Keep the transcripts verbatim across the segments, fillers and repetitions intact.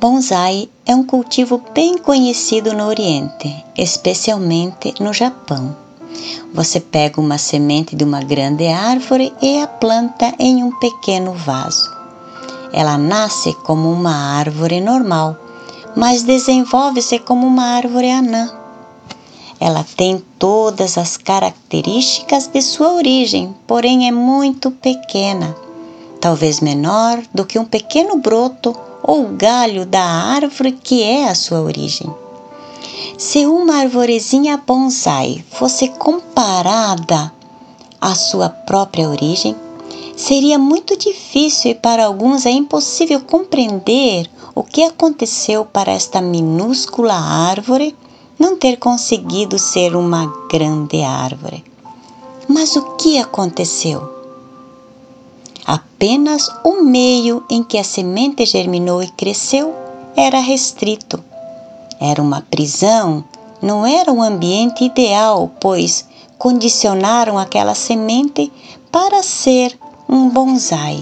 Bonsai é um cultivo bem conhecido no Oriente, especialmente no Japão. Você pega uma semente de uma grande árvore e a planta em um pequeno vaso. Ela nasce como uma árvore normal, mas desenvolve-se como uma árvore anã. Ela tem todas as características de sua origem, porém é muito pequena, talvez menor do que um pequeno broto ou galho da árvore que é a sua origem. Se uma arvorezinha bonsai fosse comparada à sua própria origem, seria muito difícil e para alguns é impossível compreender o que aconteceu para esta minúscula árvore não ter conseguido ser uma grande árvore. Mas o que aconteceu? Apenas o meio em que a semente germinou e cresceu era restrito. Era uma prisão, não era um ambiente ideal, pois condicionaram aquela semente para ser um bonsai.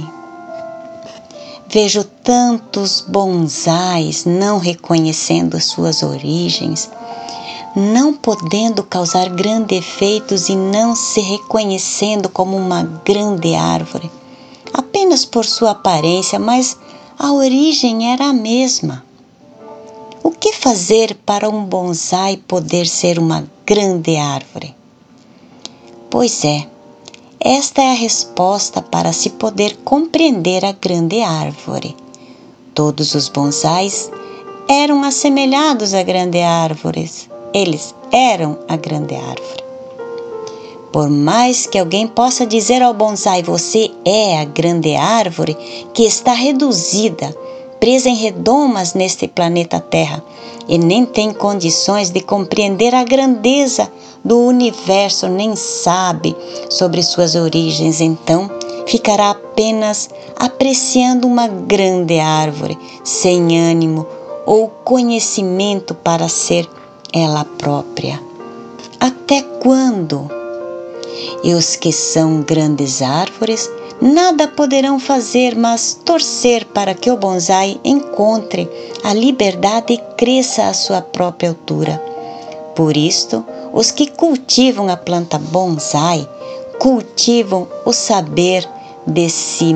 Vejo tantos bonsais não reconhecendo as suas origens, não podendo causar grandes efeitos e não se reconhecendo como uma grande árvore, apenas por sua aparência, mas a origem era a mesma. O que fazer para um bonsai poder ser uma grande árvore? Pois é, esta é a resposta para se poder compreender a grande árvore. Todos os bonsais eram assemelhados a grandes árvores. Eles eram a grande árvore. Por mais que alguém possa dizer ao bonsai, você é a grande árvore que está reduzida, presa em redomas neste planeta Terra e nem tem condições de compreender a grandeza do universo, nem sabe sobre suas origens, então ficará apenas apreciando uma grande árvore, sem ânimo ou conhecimento para ser ela própria. Até quando? E os que são grandes árvores nada poderão fazer, mas torcer para que o bonsai encontre a liberdade e cresça à sua própria altura. Por isto, os que cultivam a planta bonsai cultivam o saber de si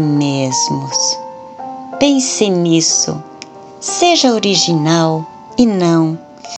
mesmos. Pense nisso, seja original e não